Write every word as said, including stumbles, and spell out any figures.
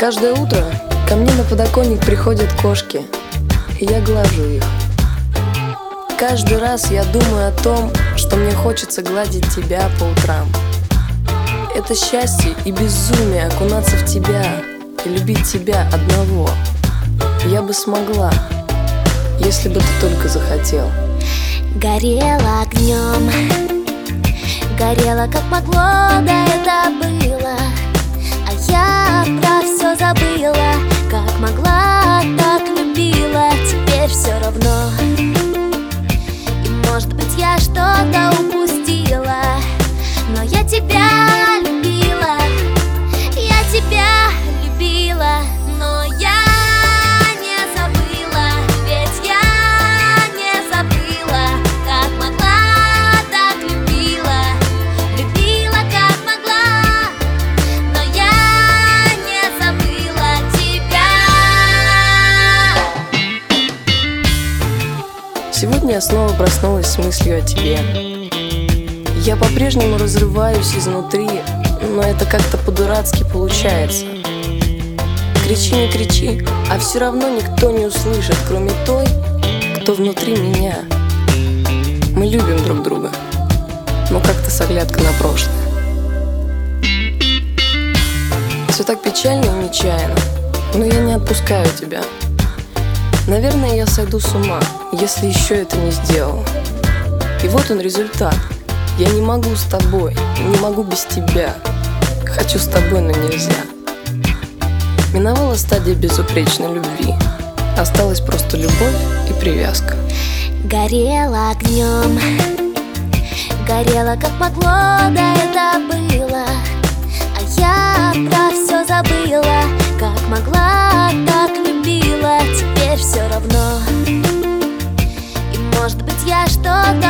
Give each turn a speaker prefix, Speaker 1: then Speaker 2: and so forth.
Speaker 1: Каждое утро ко мне на подоконник приходят кошки, и я глажу их. Каждый раз я думаю о том, что мне хочется гладить тебя по утрам. Это счастье и безумие окунаться в тебя и любить тебя одного. Я бы смогла, если бы ты только захотел.
Speaker 2: Горела огнем, горела как могло, да это было. А я про все забыла, как могла, так любила. Теперь все равно. И может быть я что-то упустила, но я тебя любила, я тебя любила, но я не забыла, ведь я не забыла, как могла, так любила, любила как могла, но я не забыла тебя.
Speaker 1: Сегодня я снова проснулась с мыслью о тебе. Я по-прежнему разрываюсь изнутри, но это как-то по-дурацки получается. Кричи, не кричи, а все равно никто не услышит, кроме той, кто внутри меня. Мы любим друг друга, но как-то с оглядкой на прошлое. Все так печально и нечаянно, но я не отпускаю тебя. Наверное, я сойду с ума, если еще это не сделал. И вот он результат. Я не могу с тобой, не могу без тебя. Хочу с тобой, но нельзя. Миновала стадия безупречной любви. Осталась просто любовь и привязка.
Speaker 2: Горела огнем, горела как могло, да это было. А я про все забыла, как могла, так любила. Теперь все равно. И может быть я что-то